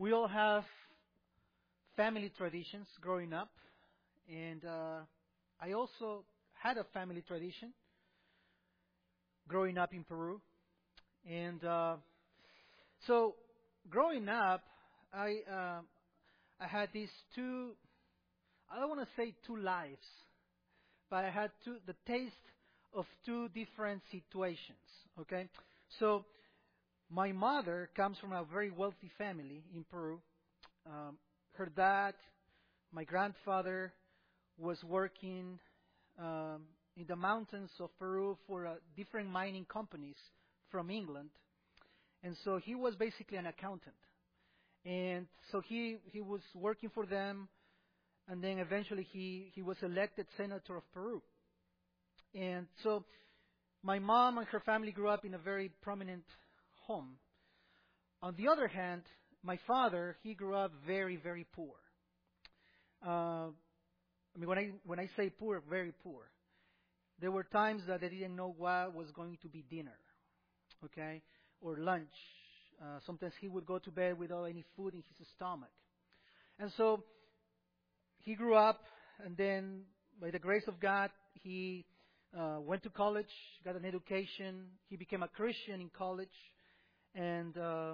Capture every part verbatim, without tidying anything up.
we all have family traditions growing up, and uh, I also had a family tradition growing up in Peru. And uh, so, growing up, I uh, I had these two. I don't want to say two lives, but I had two the taste of two different situations. Okay, so my mother comes from a very wealthy family in Peru. Um, her dad, my grandfather, was working um, in the mountains of Peru for uh, different mining companies from England, and so he was basically an accountant. And so he he was working for them, and then eventually he he was elected senator of Peru. And so my mom and her family grew up in a very prominent home. On the other hand, my father, he grew up very, very poor. Uh, I mean, when I when I say poor, very poor. There were times that they didn't know what was going to be dinner, okay, or lunch. Uh, sometimes he would go to bed without any food in his stomach. And so he grew up, and then by the grace of God, he uh, went to college, got an education. He became a Christian in college, and uh,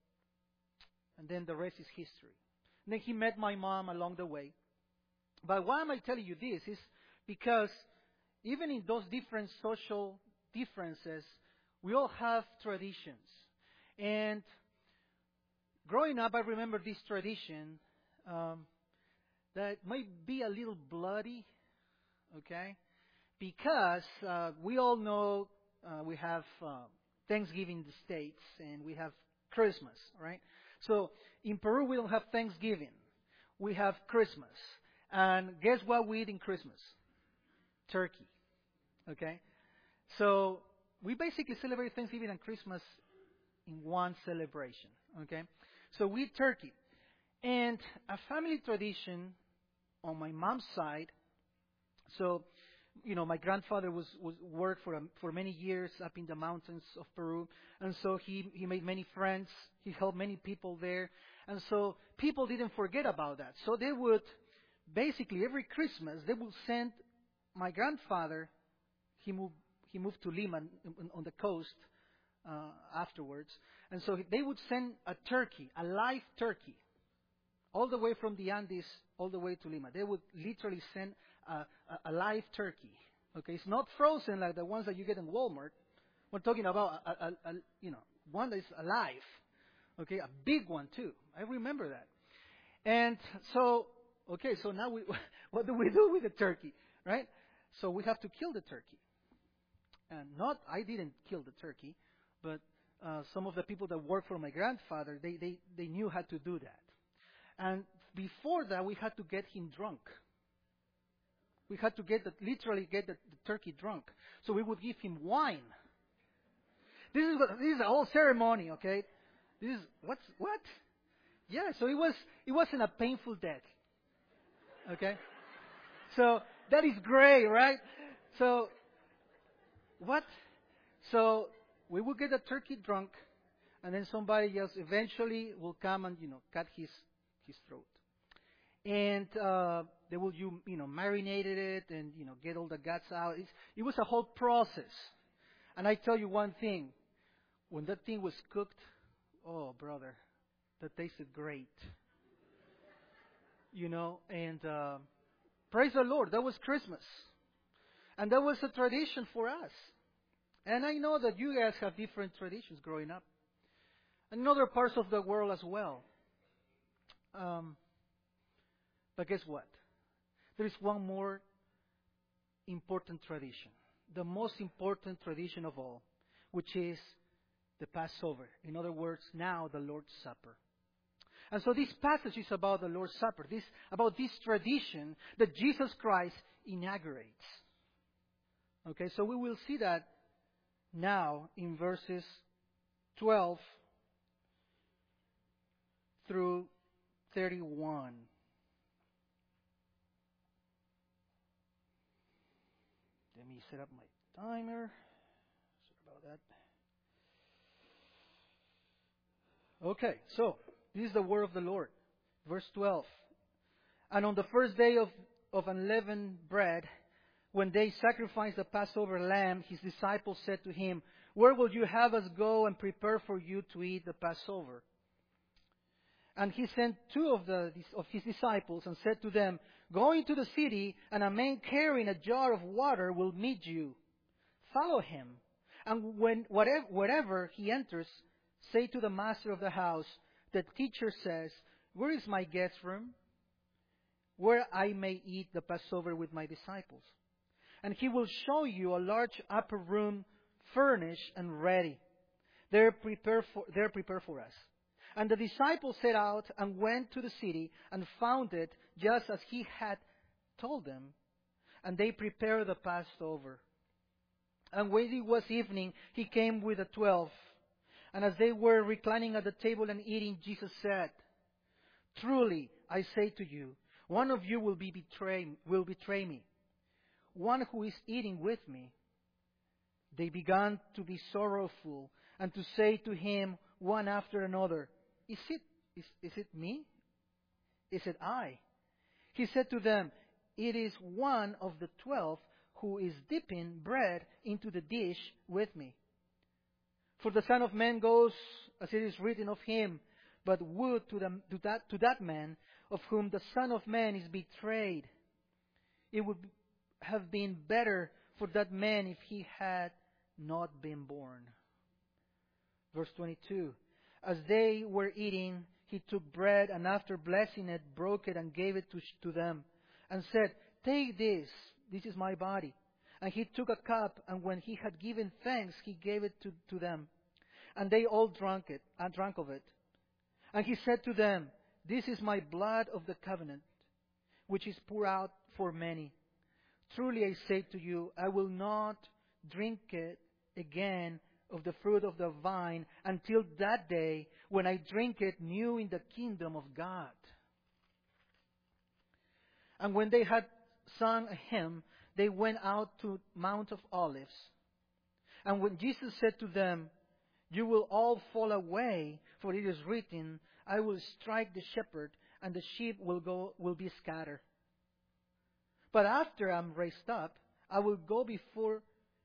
and then the rest is history. And then he met my mom along the way. But why am I telling you this? Is because even in those different social differences, we all have traditions. And growing up, I remember this tradition um, that might be a little bloody, okay? Because uh, we all know uh, we have uh, Thanksgiving in the States and we have Christmas, right? So in Peru, we don't have Thanksgiving. We have Christmas. And guess what we eat in Christmas? Turkey, okay? So we basically celebrate Thanksgiving and Christmas in one celebration, okay? So we eat turkey. And a family tradition on my mom's side, so, you know, my grandfather was, was worked for, a, for many years up in the mountains of Peru, and so he, he made many friends, he helped many people there, and so people didn't forget about that. So they would, basically every Christmas, they would send my grandfather, he moved, he moved to Lima on, on the coast, Uh, afterwards. And so they would send a turkey, a live turkey, all the way from the Andes, all the way to Lima. They would literally send a, a, a live turkey. Okay, it's not frozen like the ones that you get in Walmart. We're talking about a, a, a you know one that is alive. Okay, a big one too. I remember that. And so, okay, so now we, what do we do with the turkey, right? So we have to kill the turkey. And not, I didn't kill the turkey. But uh, some of the people that worked for my grandfather, they, they, they knew how to do that. And before that, we had to get him drunk. We had to get the, literally get the, the turkey drunk. So we would give him wine. This is what, this is a whole ceremony, okay? This is what's what? Yeah. So it was it wasn't a painful death, okay? So that is great, right? So what? So we will get the turkey drunk, and then somebody else eventually will come and, you know, cut his his throat. And uh, they will, you you know, marinated it and, you know, get all the guts out. It's, it was a whole process. And I tell you one thing, when that thing was cooked, oh, brother, that tasted great. You know, and uh, praise the Lord, that was Christmas. And that was a tradition for us. And I know that you guys have different traditions growing up. And in other parts of the world as well. Um, but guess what? There is one more important tradition. The most important tradition of all, which is the Passover. In other words, now the Lord's Supper. And so this passage is about the Lord's Supper, this about this tradition that Jesus Christ inaugurates. Okay, so we will see that now in verses twelve through thirty-one. Let me set up my timer. Sorry about that. Okay, so This is the word of the Lord. Verse twelve. And on the first day of, of unleavened bread, when they sacrificed the Passover lamb, his disciples said to him, "Where will you have us go and prepare for you to eat the Passover?" And he sent two of, the, of his disciples and said to them, "Go into the city, and a man carrying a jar of water will meet you. Follow him. And when whatever, wherever he enters, say to the master of the house, 'The teacher says, where is my guest room, where I may eat the Passover with my disciples?' And he will show you a large upper room, furnished and ready. There prepare for, there prepare for us." And the disciples set out and went to the city and found it just as he had told them. And they prepared the Passover. And when it was evening, he came with the twelve. And as they were reclining at the table and eating, Jesus said, "Truly, I say to you, one of you will be betray, will betray me, one who is eating with me." They began to be sorrowful and to say to him one after another, Is it, is, is it me? Is it I? He said to them, "It is one of the twelve who is dipping bread into the dish with me. For the Son of Man goes as it is written of him, but woe to, the, to, that, to that man of whom the Son of Man is betrayed. It would have been better for that man if he had not been born." Verse twenty-two. As they were eating, he took bread, and after blessing it, broke it and gave it to, to them, and said, "Take this, this is my body." And he took a cup, and when he had given thanks, he gave it to, to them. And they all drank it, and drank of it. And he said to them, "This is my blood of the covenant, which is poured out for many. Truly I say to you, I will not drink it again of the fruit of the vine until that day when I drink it new in the kingdom of God." And when they had sung a hymn, they went out to Mount of Olives. And when Jesus said to them, "You will all fall away, for it is written, I will strike the shepherd, and the sheep will go will be scattered. But after I am raised up, I will go before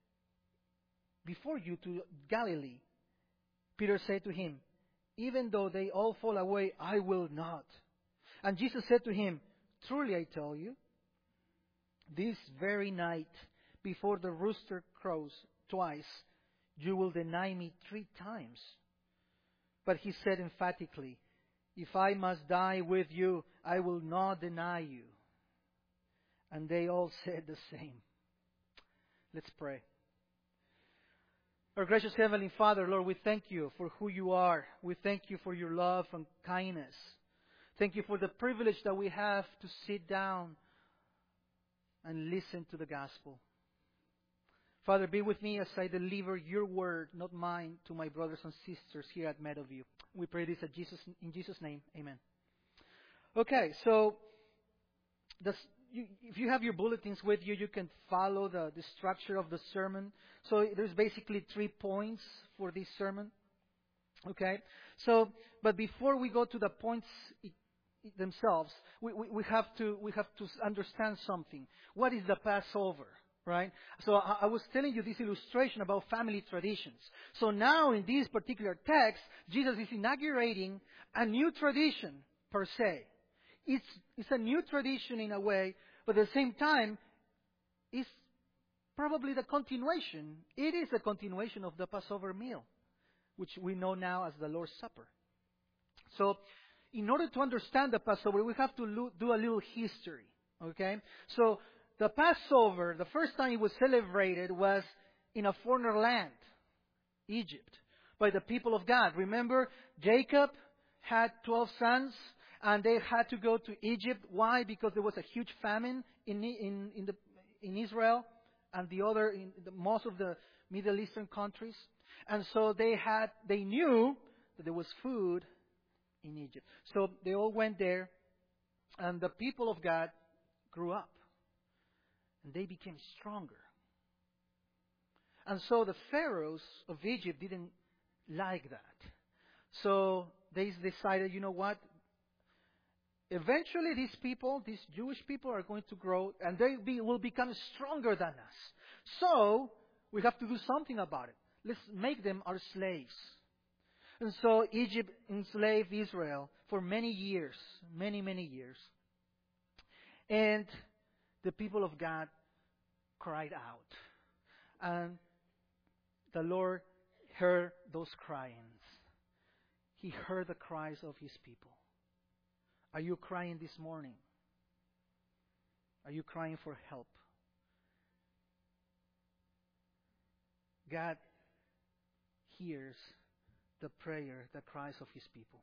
before you to Galilee." Peter said to him, "Even though they all fall away, I will not." And Jesus said to him, "Truly I tell you, this very night, before the rooster crows twice, you will deny me three times." But he said emphatically, "If I must die with you, I will not deny you." And they all said the same. Let's pray. Our gracious Heavenly Father, Lord, we thank you for who you are. We thank you for your love and kindness. Thank you for the privilege that we have to sit down and listen to the gospel. Father, be with me as I deliver your word, not mine, to my brothers and sisters here at Meadowview. We pray this at Jesus, in Jesus' name. Amen. Okay, so the You, if you have your bulletins with you, you can follow the, the structure of the sermon. So there's basically three points for this sermon. Okay? So, but before we go to the points it, it themselves, we, we, we have to we have to understand something. What is the Passover? Right? So I, I was telling you this illustration about family traditions. So now in this particular text, Jesus is inaugurating a new tradition per se. It's, it's a new tradition in a way, but at the same time, it's probably the continuation. It is a continuation of the Passover meal, which we know now as the Lord's Supper. So, in order to understand the Passover, we have to lo- do a little history. Okay? So, the Passover, the first time it was celebrated was in a foreign land, Egypt, by the people of God. Remember, Jacob had twelve sons. And they had to go to Egypt. Why? Because there was a huge famine in in in, the, in Israel and the other in the, most of the Middle Eastern countries. And so they had they knew that there was food in Egypt. So they all went there, and the people of God grew up, and they became stronger. And so the pharaohs of Egypt didn't like that. So they decided, you know what? Eventually, these people, these Jewish people, are going to grow, and they be, will become stronger than us. So, we have to do something about it. Let's make them our slaves. And so, Egypt enslaved Israel for many years, many, many years. And the people of God cried out. And the Lord heard those cryings. He heard the cries of His people. Are you crying this morning? Are you crying for help? God hears the prayer, the cries of His people.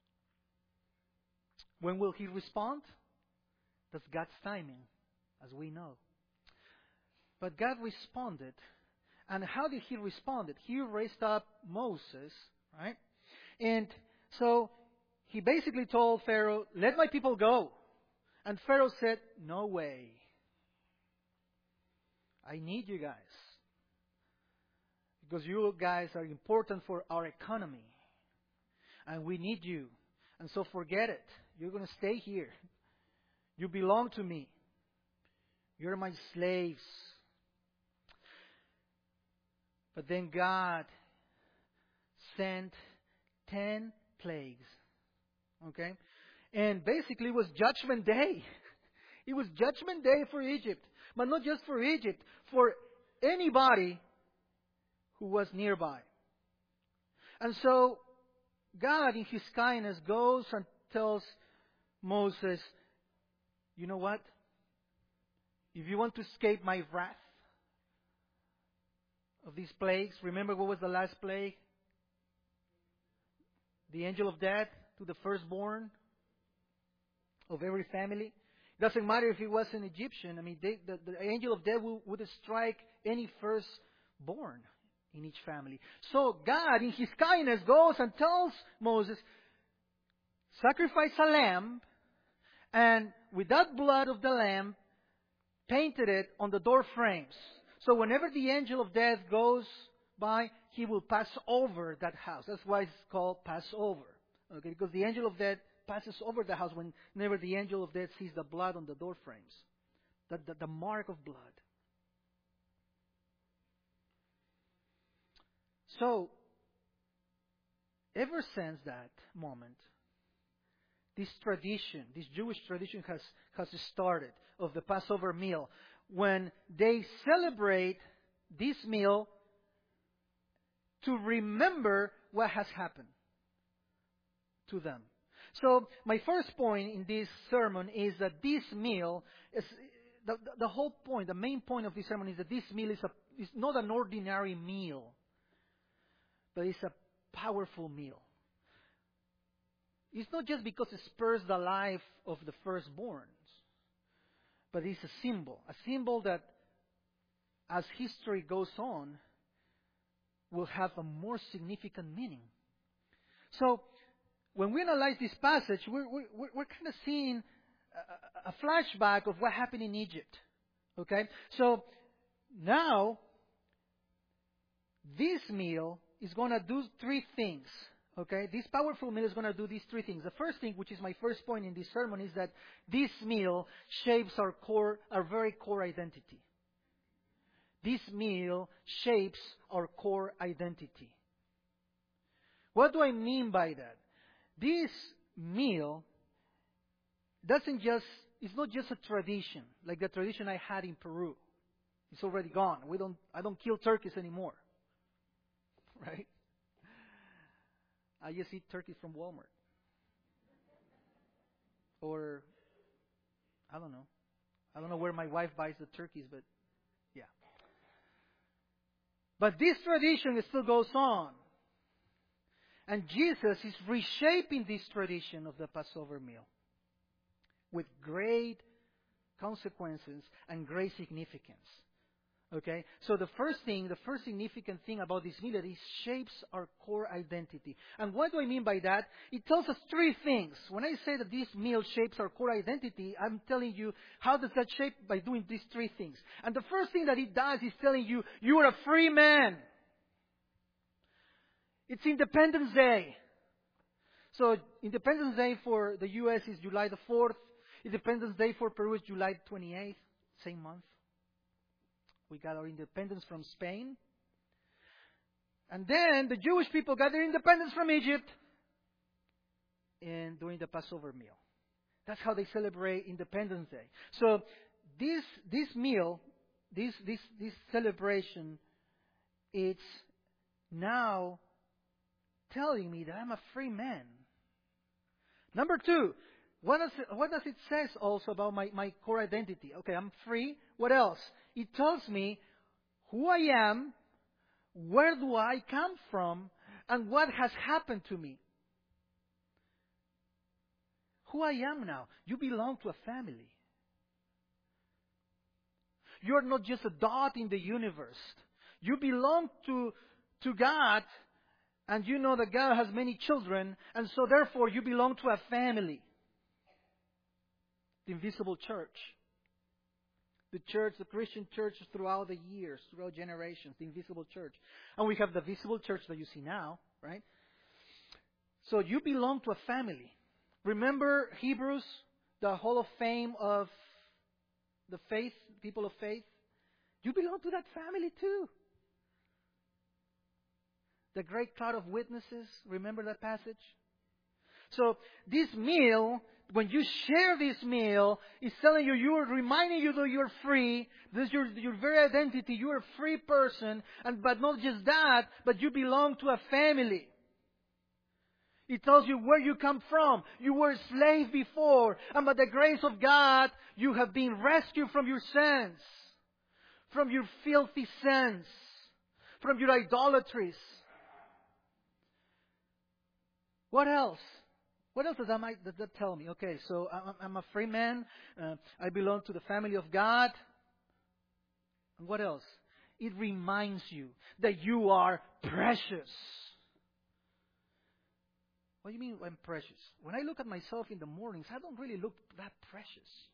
When will He respond? That's God's timing, as we know. But God responded. And how did He respond? He raised up Moses, right? And so He basically told Pharaoh, let my people go. And Pharaoh said, no way. I need you guys. Because you guys are important for our economy. And we need you. And so forget it. You're going to stay here. You belong to me. You're my slaves. But then God sent ten plagues. Okay? And basically it was Judgment Day. It was Judgment Day for Egypt. But not just for Egypt. For anybody who was nearby. And so God in His kindness goes and tells Moses, you know what? If you want to escape my wrath of these plagues, remember what was the last plague? The angel of death to the firstborn of every family. It doesn't matter if it was an Egyptian. I mean, they, the, the angel of death would, would strike any firstborn in each family. So God, in His kindness, goes and tells Moses, sacrifice a lamb, and with that blood of the lamb, painted it on the door frames. So whenever the angel of death goes by, he will pass over that house. That's why it's called Passover. Okay, because the angel of death passes over the house whenever the angel of death sees the blood on the door frames. The, the, the mark of blood. So, ever since that moment, this tradition, this Jewish tradition has, has started of the Passover meal. When they celebrate this meal to remember what has happened to them. So, my first point in this sermon is that this meal is the, the whole point, the main point of this sermon is that this meal is, a, is not an ordinary meal, but it's a powerful meal. It's not just because it spurs the life of the firstborns, but it's a symbol. A symbol that, as history goes on, will have a more significant meaning. So, when we analyze this passage, we're, we're, we're kind of seeing a, a flashback of what happened in Egypt. Okay? So, now, this meal is going to do three things. Okay? This powerful meal is going to do these three things. The first thing, which is my first point in this sermon, is that this meal shapes our core, our very core identity. This meal shapes our core identity. What do I mean by that? This meal doesn't just, it's not just a tradition, like the tradition I had in Peru. It's already gone. We don't, I don't kill turkeys anymore. Right? I just eat turkeys from Walmart. Or, I don't know. I don't know where my wife buys the turkeys, but yeah. But this tradition still goes on. And Jesus is reshaping this tradition of the Passover meal with great consequences and great significance. Okay? So the first thing, the first significant thing about this meal is it shapes our core identity. And what do I mean by that? It tells us three things. When I say that this meal shapes our core identity, I'm telling you how does that shape by doing these three things. And the first thing that it does is telling you, you are a free man. It's Independence Day. So Independence Day for the U S is July the fourth. Independence Day for Peru is July twenty-eighth, same month. We got our independence from Spain. And then the Jewish people got their independence from Egypt and during the Passover meal. That's how they celebrate Independence Day. So this this meal, this this this celebration, it's now telling me that I'm a free man. Number two, what does it, what does it says also about my, my core identity? Okay, I'm free. What else? It tells me who I am, where do I come from, and what has happened to me. Who I am now. You belong to a family. You're not just a dot in the universe. You belong to, to God, and you know that God has many children, and so therefore you belong to a family. The invisible church. The church, the Christian church throughout the years, throughout generations, the invisible church. And we have the visible church that you see now, right? So you belong to a family. Remember Hebrews, the Hall of Fame of the faith, people of faith? You belong to that family too. The great cloud of witnesses, remember that passage? So this meal, when you share this meal, it's telling you, you're reminding you that you're free. This is your, your very identity. You're a free person. And but not just that, but you belong to a family. It tells you where you come from. You were a slave before. And by the grace of God, you have been rescued from your sins. From your filthy sins. From your idolatries. What else? What else does that, might, does that tell me? Okay, so I'm, I'm a free man. Uh, I belong to the family of God. And what else? It reminds you that you are precious. What do you mean I'm precious? When I look at myself in the mornings, I don't really look that precious.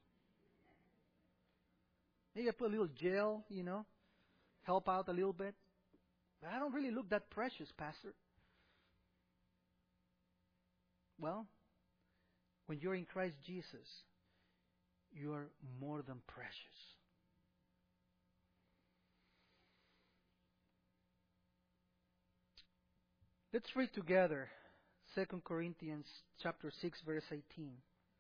Maybe I put a little gel, you know, help out a little bit. But I don't really look that precious, Pastor. Well, when you're in Christ Jesus, you are more than precious. Let's read together Second Corinthians chapter six, verse eighteen.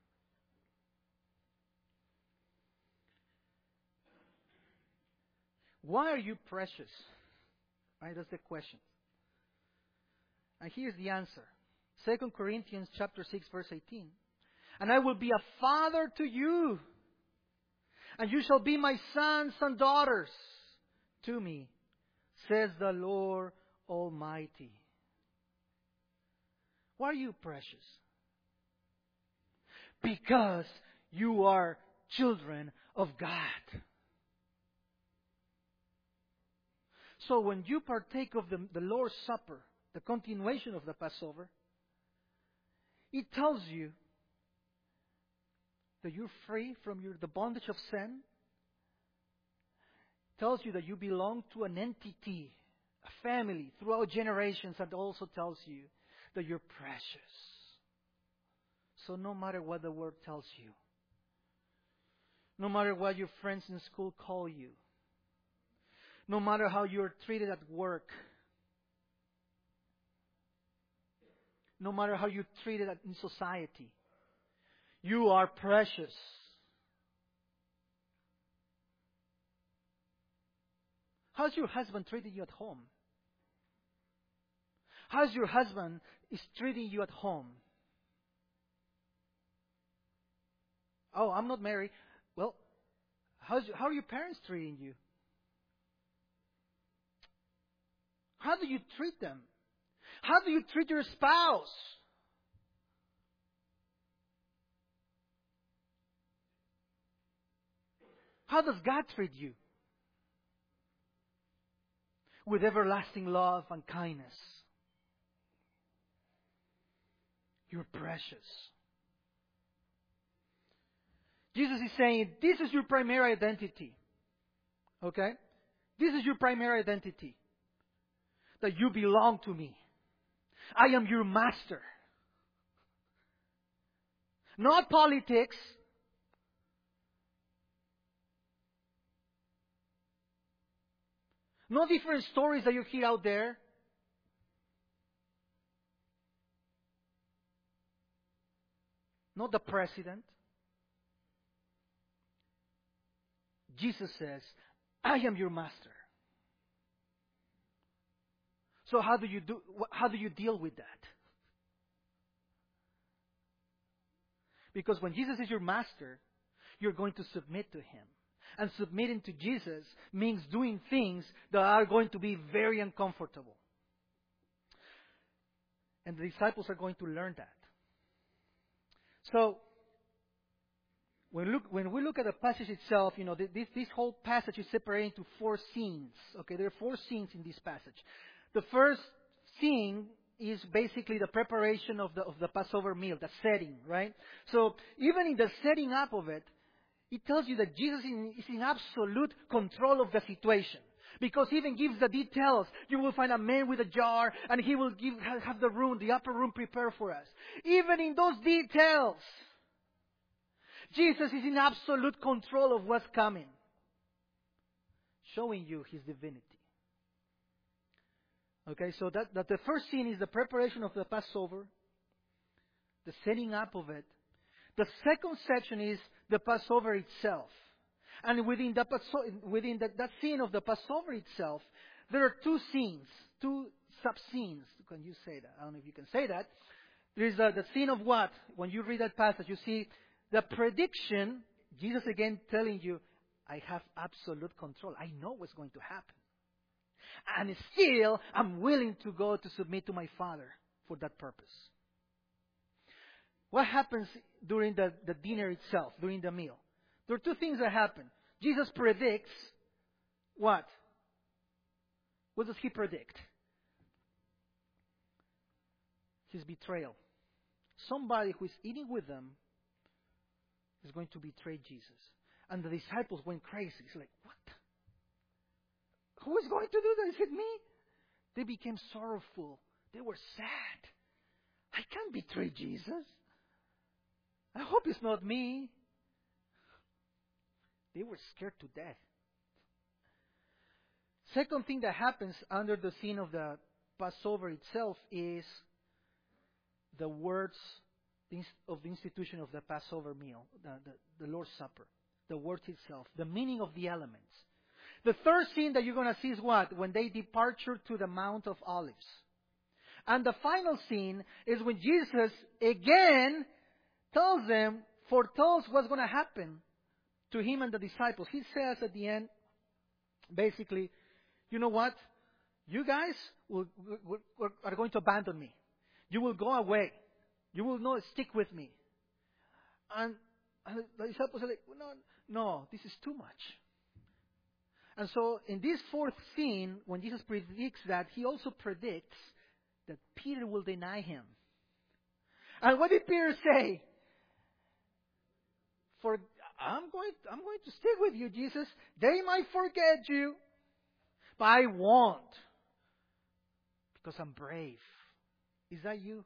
Why are you precious? Right, that's the question. And here's the answer. Second Corinthians chapter six, verse eighteen. And I will be a father to you, and you shall be my sons and daughters to me, says the Lord Almighty. Why are you precious? Because you are children of God. So when you partake of the, the Lord's Supper, the continuation of the Passover, it tells you that you're free from your, the bondage of sin. It tells you that you belong to an entity, a family throughout generations, and also tells you that you're precious. So no matter what the world tells you, no matter what your friends in school call you, no matter how you're treated at work, no matter how you're treated in society, you are precious. How's your husband treating you at home? How's your husband is treating you at home? Oh, I'm not married. Well, how's, how are your parents treating you? How do you treat them? How do you treat your spouse? How does God treat you? With everlasting love and kindness. You're precious. Jesus is saying, this is your primary identity. Okay? This is your primary identity. That you belong to me. I am your master. not politics. No different stories that you hear out there. Not the president. Jesus says, I am your master. So how do you do, how do you deal with that? Because when Jesus is your master, you're going to submit to Him. And submitting to Jesus means doing things that are going to be very uncomfortable. And the disciples are going to learn that. So, when, look, when we look at the passage itself, you know, this, this whole passage is separated into four scenes. Okay, there are four scenes in this passage. The first scene is basically the preparation of the of the Passover meal, the setting, right? So even in the setting up of it, it tells you that Jesus is in absolute control of the situation. Because he even gives the details. You will find a man with a jar, and he will give have the room, the upper room prepared for us. Even in those details, Jesus is in absolute control of what's coming, showing you His divinity. Okay, so that, that the first scene is the preparation of the Passover, the setting up of it. The second section is the Passover itself. And within, the, within the, that scene of the Passover itself, there are two scenes, two sub-scenes. Can you say that? I don't know if you can say that. There is the, the scene of what? When you read that passage, you see the prediction, Jesus again telling you, I have absolute control. I know what's going to happen. And still, I'm willing to go to submit to my Father for that purpose. What happens during the, the dinner itself, during the meal? There are two things that happen. Jesus predicts what? What does He predict? His betrayal. Somebody who is eating with them is going to betray Jesus. And the disciples went crazy. It's like, what? Who is going to do that? Is it me? They became sorrowful. They were sad. I can't betray Jesus. I hope it's not me. They were scared to death. Second thing that happens under the scene of the Passover itself is the words of the institution of the Passover meal, the, the, the Lord's Supper, the words itself, the meaning of the elements. The third scene that you're going to see is what? When they departure to the Mount of Olives. And the final scene is when Jesus again tells them, foretells what's going to happen to Him and the disciples. He says at the end, basically, you know what? You guys will, will, will, are going to abandon me. You will go away. You will not stick with me. And, and the disciples are like, no, no, this is too much. And so in this fourth scene, when Jesus predicts that, He also predicts that Peter will deny Him. And what did Peter say? For I'm going, I'm going to stick with you, Jesus. They might forget you, but I won't, because I'm brave. Is that you?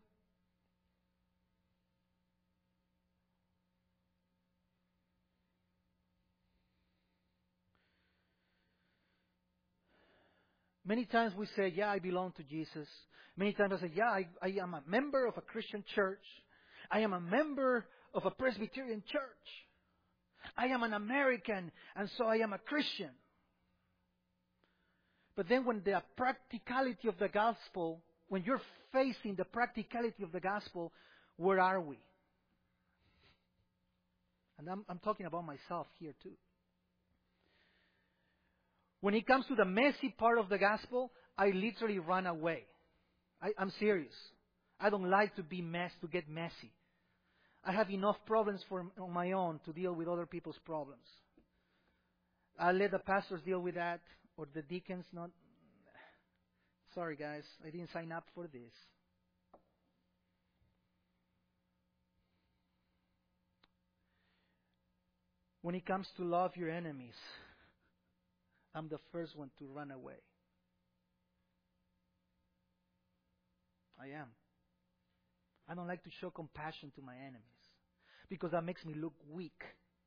Many times we say, yeah, I belong to Jesus. Many times I say, yeah, I, I am a member of a Christian church. I am a member of a Presbyterian church. I am an American, and so I am a Christian. But then when the practicality of the gospel, when you're facing the practicality of the gospel, where are we? And I'm, I'm talking about myself here too. When it comes to the messy part of the gospel, I literally run away. I, I'm serious. I don't like to be messed, to get messy. I have enough problems for, on my own to deal with other people's problems. I let the pastors deal with that, or the deacons. Not. Sorry, guys, I didn't sign up for this. When it comes to love your enemies, I'm the first one to run away. I am. I don't like to show compassion to my enemies. because that makes me look weak.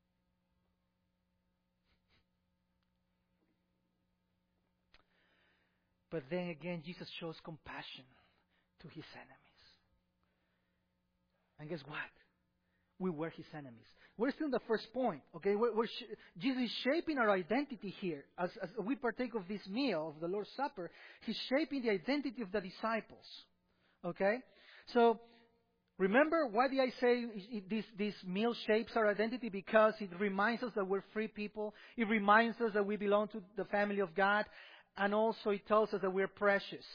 But then again, Jesus shows compassion to his enemies. And guess what? We were his enemies. We're still in the first point, okay? We're, we're sh- Jesus is shaping our identity here. As, as we partake of this meal, of the Lord's Supper, he's shaping the identity of the disciples, okay? So, remember, why did I say it, this, this meal shapes our identity? Because it reminds us that we're free people. It reminds us that we belong to the family of God. And also it tells us that we're precious.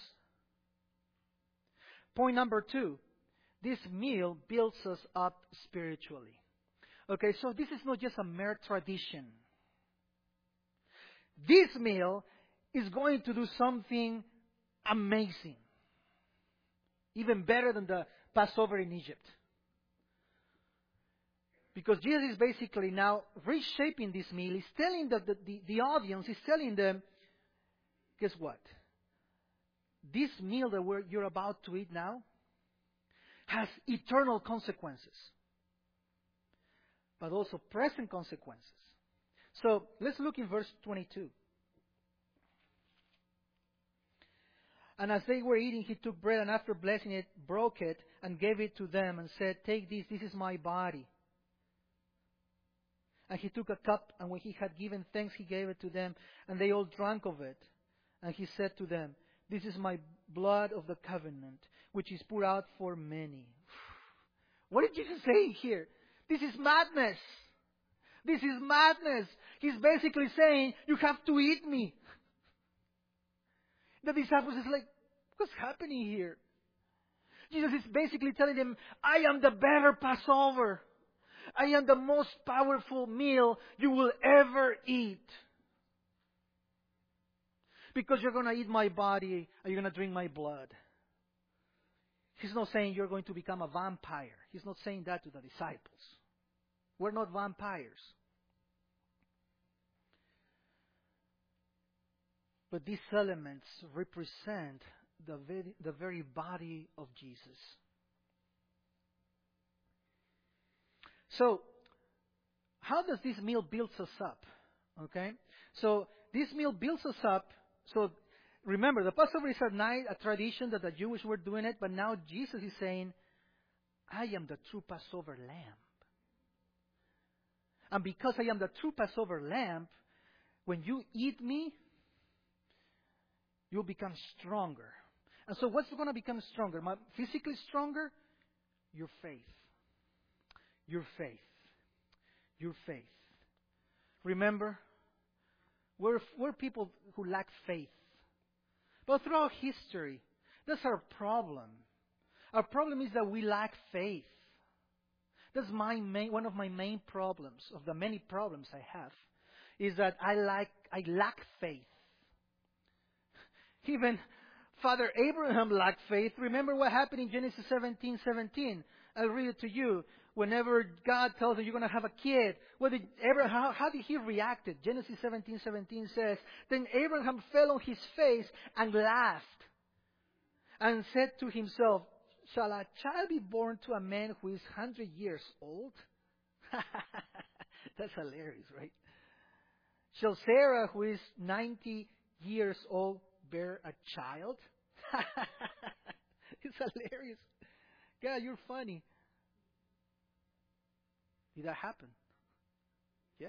Point number two. This meal builds us up spiritually. Okay, so this is not just a mere tradition. This meal is going to do something amazing. Even better than the Passover in Egypt. Because Jesus is basically now reshaping this meal. He's telling the, the, the, the audience, he's telling them, guess what? This meal that we're, you're about to eat now has eternal consequences, but also present consequences. So let's look in verse twenty-two. And as they were eating, he took bread and after blessing it, broke it and gave it to them and said, "Take this, this is my body." And he took a cup, and when he had given thanks, he gave it to them, and they all drank of it. And he said to them, "This is my blood of the covenant, which is poured out for many." What did Jesus say here? This is madness. This is madness. He's basically saying, you have to eat me. The disciples is like, what's happening here? Jesus is basically telling them, I am the better Passover. I am the most powerful meal you will ever eat. Because you're going to eat my body and you're going to drink my blood. He's not saying you're going to become a vampire. He's not saying that to the disciples. We're not vampires. But these elements represent the very, the very body of Jesus. So, how does this meal build us up? Okay? So, this meal builds us up. So, remember, the Passover is a night, a tradition that the Jewish were doing it, but now Jesus is saying, I am the true Passover lamb. And because I am the true Passover lamb, when you eat me, you'll become stronger. And so what's going to become stronger? Physically stronger? Your faith. Your faith. Your faith. Remember, we're, we're people who lack faith. But throughout history, that's our problem. Our problem is that we lack faith. That's my main, one of my main problems, of the many problems I have, is that I lack, I lack faith. Even Father Abraham lacked faith. Remember what happened in Genesis seventeen seventeen. I'll read it to you. Whenever God tells him you're going to have a kid, what did Abraham, how, how did he react? Genesis seventeen seventeen says, Then Abraham fell on his face and laughed and said to himself, Shall a child be born to a man who is one hundred years old? That's hilarious, right? Shall Sarah, who is ninety years old, bear a child? It's hilarious. God, you're funny. Did that happen? Yeah.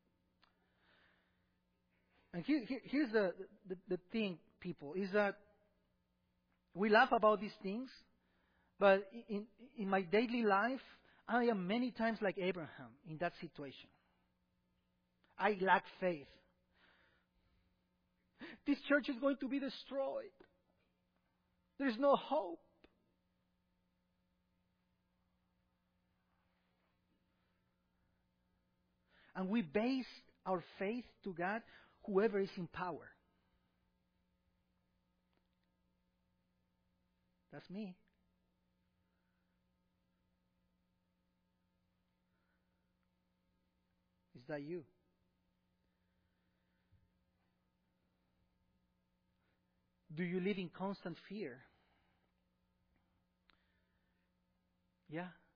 And here, here, here's the, the, the thing, people, is that we laugh about these things, but in, in my daily life, I am many times like Abraham in that situation. I lack faith. This church is going to be destroyed. There is no hope. And we base our faith to God, whoever is in power. That's me. Is that you? Do you live in constant fear? Yeah.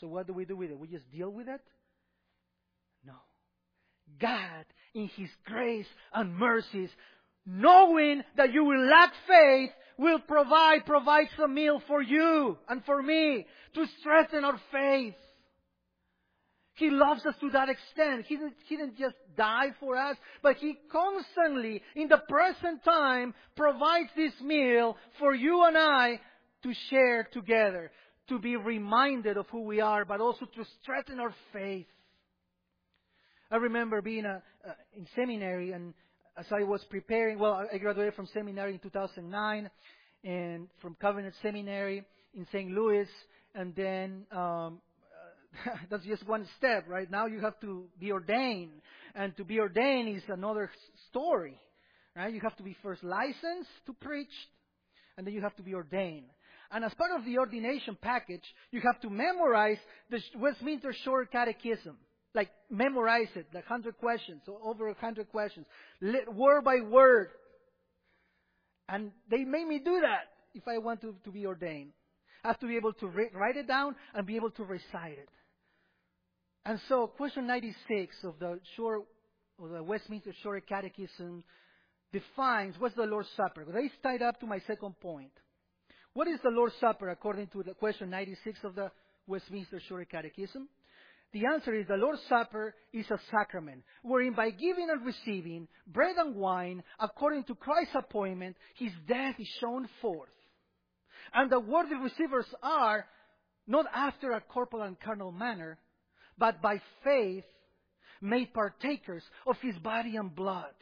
So what do we do with it? We just deal with it? No. God, in His grace and mercies, knowing that you will lack faith, will provide, provides a meal for you and for me to strengthen our faith. He loves us to that extent. He didn't, he didn't just die for us, but He constantly, in the present time, provides this meal for you and I to share together, to be reminded of who we are, but also to strengthen our faith. I remember being a, uh, in seminary, and as I was preparing, well, I graduated from seminary in two thousand nine, and from Covenant Seminary in Saint Louis, and then um, that's just one step, right? Now you have to be ordained. And to be ordained is another story, right? You have to be first licensed to preach, and then you have to be ordained. And as part of the ordination package, you have to memorize the Westminster Short Catechism. Like, memorize it, like one hundred questions, or over one hundred questions, word by word. And they made me do that if I want to, to be ordained. I have to be able to re- write it down and be able to recite it. And so, question ninety-six of the short, of the Westminster Short Catechism defines what's the Lord's Supper. That is tied up to my second point. What is the Lord's Supper according to the question ninety-six of the Westminster Short Catechism? The answer is the Lord's Supper is a sacrament, wherein by giving and receiving bread and wine, according to Christ's appointment, His death is shown forth. And the worthy receivers are, not after a corporal and carnal manner, but by faith made partakers of His body and blood.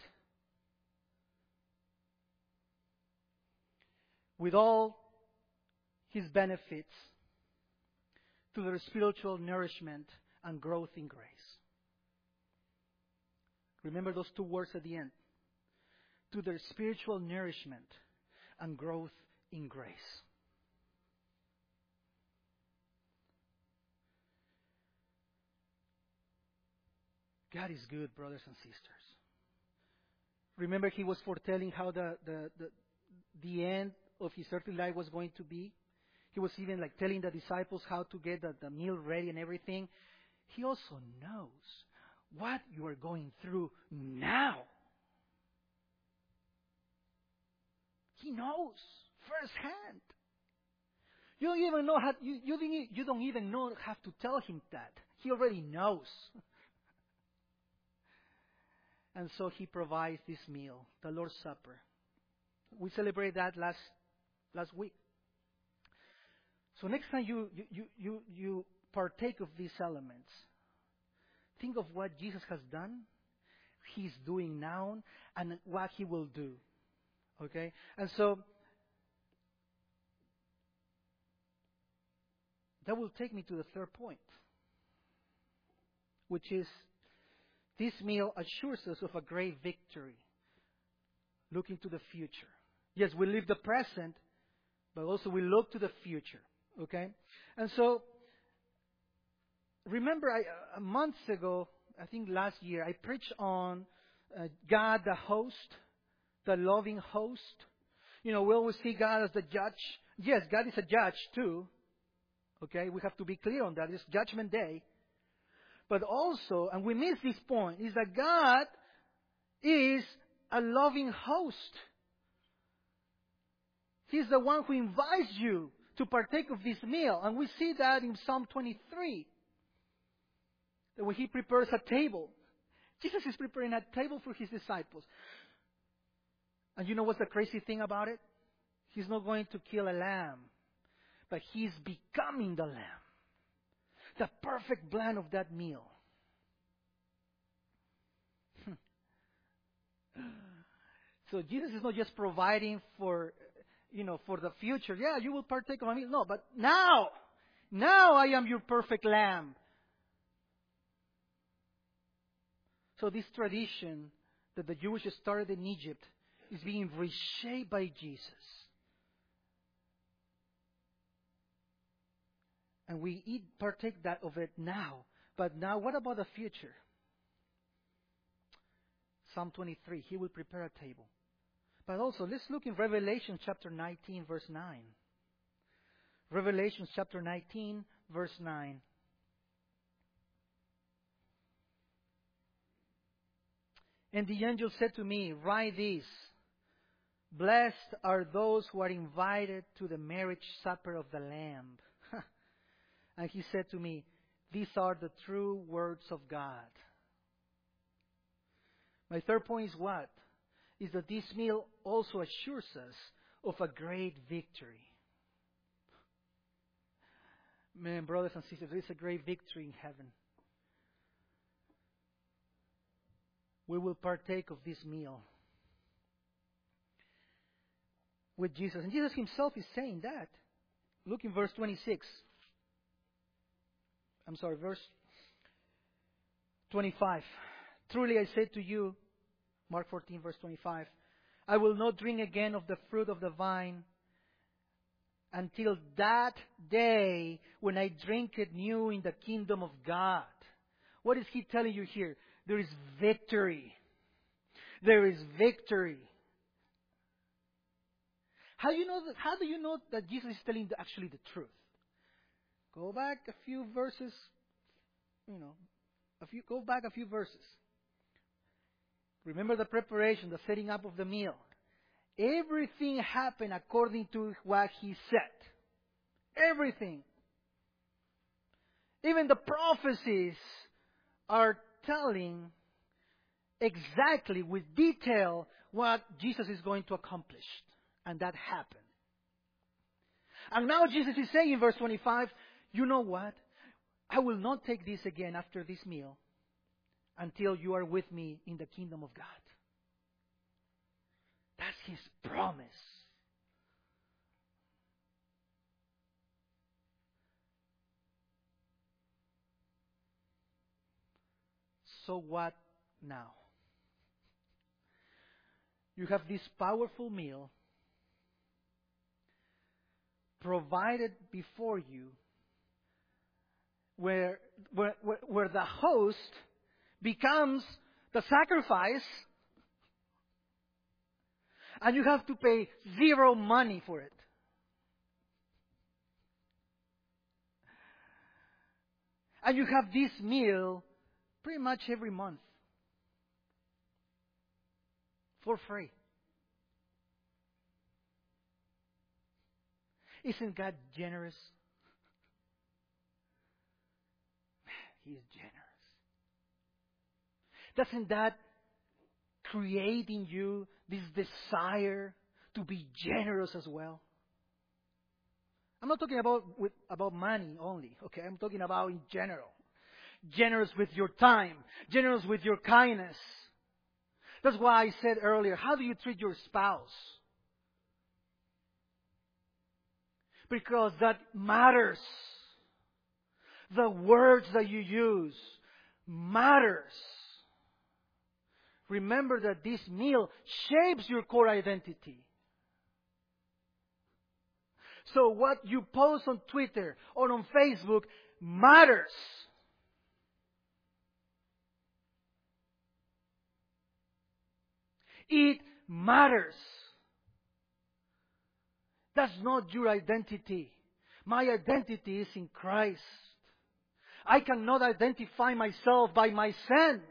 With all His benefits to their spiritual nourishment and growth in grace. Remember those two words at the end. To their spiritual nourishment and growth in grace. God is good, brothers and sisters. Remember He was foretelling how the, the, the, the end of His earthly life was going to be. He was even like telling the disciples how to get the, the meal ready and everything. He also knows what you are going through now. He knows firsthand. You don't even know how, you, you, didn't, you don't even know have to tell Him that. He already knows. And so He provides this meal, the Lord's Supper. We celebrated that last last week. So next time you you, you, you, you partake of these elements, think of what Jesus has done, He's doing now, and what He will do. Okay? And so that will take me to the third point, which is this meal assures us of a great victory, looking to the future. Yes, we live the present, but also we look to the future. Okay? And so, remember, I, uh, months ago, I think last year, I preached on uh, God the host, the loving host. You know, we always see God as the judge. Yes, God is a judge too. Okay? We have to be clear on that. It's Judgment Day. But also, and we miss this point, is that God is a loving host. He's the one who invites you to partake of this meal. And we see that in Psalm twenty-three. That when He prepares a table, Jesus is preparing a table for His disciples. And you know what's the crazy thing about it? He's not going to kill a lamb, but He's becoming the lamb. The perfect blend of that meal. So Jesus is not just providing for, you know, for the future. Yeah, you will partake of a meal. No, but now, now I am your perfect lamb. So this tradition that the Jewish started in Egypt is being reshaped by Jesus. And we eat, partake that of it now. But now, what about the future? Psalm twenty-three, He will prepare a table. But also, let's look in Revelation chapter nineteen, verse nine. Revelation chapter nineteen, verse nine. And the angel said to me, write this, blessed are those who are invited to the marriage supper of the Lamb. And he said to me, these are the true words of God. My third point is what? Is that this meal also assures us of a great victory. Man, brothers and sisters, there is a great victory in heaven. We will partake of this meal with Jesus. And Jesus himself is saying that. Look in verse twenty-six. I'm sorry, verse twenty-five. Truly I say to you, Mark fourteen, verse twenty-five, I will not drink again of the fruit of the vine until that day when I drink it new in the kingdom of God. What is he telling you here? There is victory. There is victory. How do you know that, how do you know that Jesus is telling the, actually the truth? Go back a few verses, you know, a few go back a few verses. Remember the preparation, the setting up of the meal. Everything happened according to what he said. Everything. Even the prophecies are telling exactly with detail what Jesus is going to accomplish. And that happened. And now Jesus is saying in verse twenty-five, you know what? I will not take this again after this meal until you are with me in the kingdom of God. That's his promise. So what now? You have this powerful meal provided before you where, where, where, where the host becomes the sacrifice and you have to pay zero money for it. And you have this meal pretty much every month for free. Isn't God generous? He is generous. Doesn't that create in you this desire to be generous as well? I'm not talking about with, about money only, okay? I'm talking about in general. Generous with your time. Generous with your kindness. That's why I said earlier, how do you treat your spouse? Because that matters. The words that you use matters. Remember that this meal shapes your core identity. So what you post on Twitter or on Facebook matters. It matters. That's not your identity. My identity is in Christ. I cannot identify myself by my sin.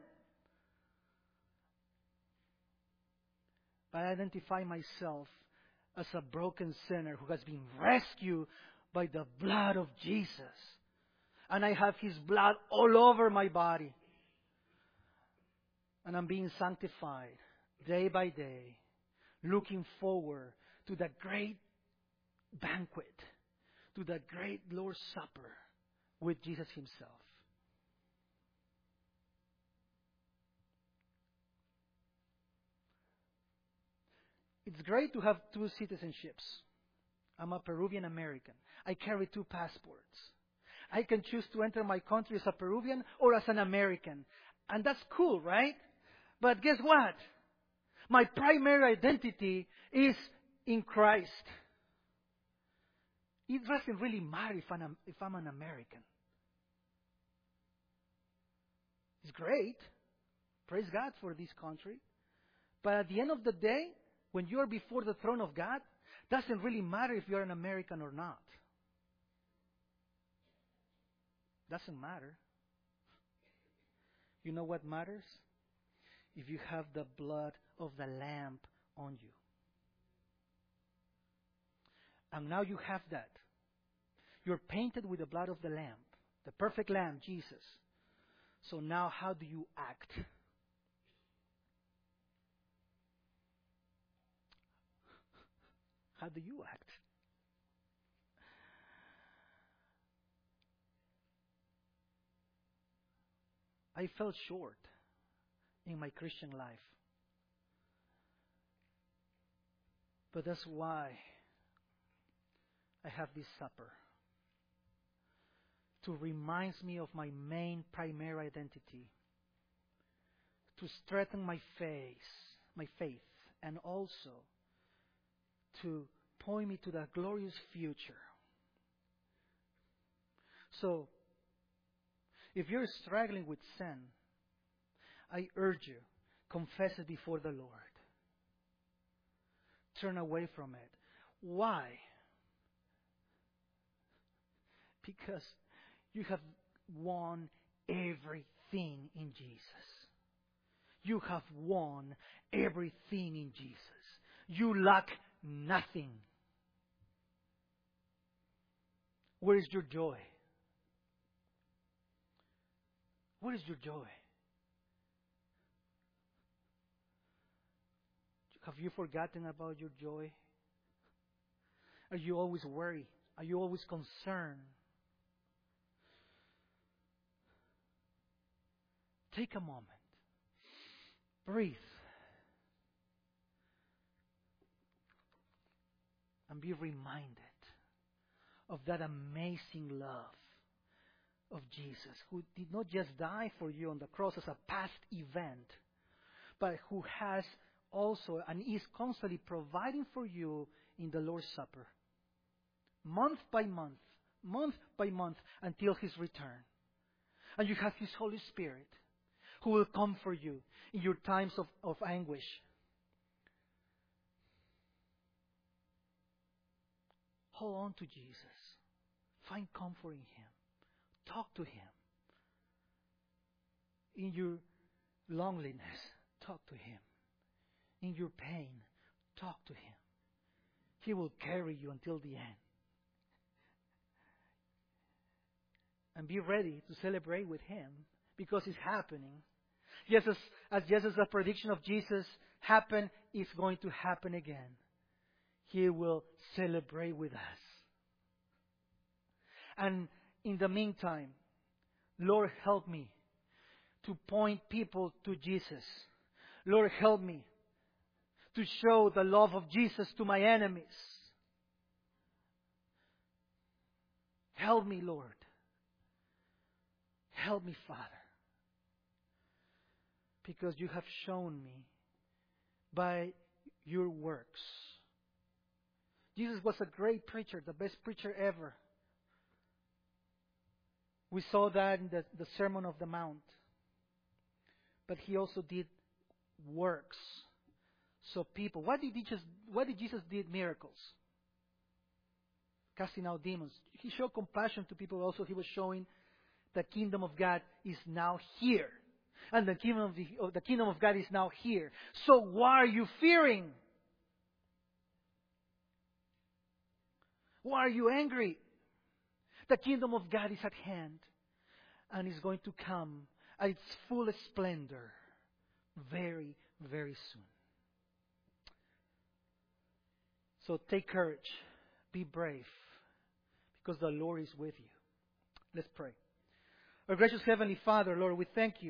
But I identify myself as a broken sinner who has been rescued by the blood of Jesus. And I have His blood all over my body. And I'm being sanctified day by day, looking forward to the great banquet, to the great Lord's Supper with Jesus Himself. It's great to have two citizenships. I'm a Peruvian American. I carry two passports. I can choose to enter my country as a Peruvian or as an American. And that's cool, right? But guess what? My primary identity is in Christ. It doesn't really matter if I'm, if I'm an American. It's great. Praise God for this country. But at the end of the day, when you are before the throne of God, doesn't really matter if you're an American or not. Doesn't matter. You know what matters? if you have the blood of the Lamb on you. And now you have that. You're painted with the blood of the Lamb, the perfect Lamb, Jesus. So now how do you act? How do you act? I fell short in my Christian life. But that's why I have this supper. To remind me of my main primary identity. To strengthen my faith, my faith, and also to point me to that glorious future. So, if you're struggling with sin, I urge you, confess it before the Lord. Turn away from it. Why? Because you have won everything in Jesus. You have won everything in Jesus. You lack nothing. Where is your joy? What is your joy? Have you forgotten about your joy? Are you always worried? Are you always concerned? Take a moment. Breathe. And be reminded of that amazing love of Jesus, who did not just die for you on the cross as a past event, but who has also and is constantly providing for you in the Lord's Supper, month by month, month by month, until His return. And you have His Holy Spirit, who will comfort you in your times of, of anguish. Hold on to Jesus. Find comfort in Him. Talk to Him. In your loneliness, talk to Him. In your pain, talk to Him. He will carry you until the end. And be ready to celebrate with Him, because it's happening. Just as, as just as the prediction of Jesus happened, it's going to happen again. He will celebrate with us. And in the meantime, Lord, help me to point people to Jesus. Lord, help me to show the love of Jesus to my enemies. Help me, Lord. Help me, Father. Because you have shown me by your works. Jesus was a great preacher, the best preacher ever. We saw that in the, the Sermon of the Mount. But He also did works. So people, why did Jesus, why did Jesus did miracles? Casting out demons. He showed compassion to people. Also, He was showing the kingdom of God is now here. And the kingdom of the, the kingdom of God is now here. So why are you fearing? Why are you angry? The kingdom of God is at hand and is going to come at its full splendor very, very soon. So take courage. Be brave, because the Lord is with you. Let's pray. Our gracious Heavenly Father, Lord, we thank you.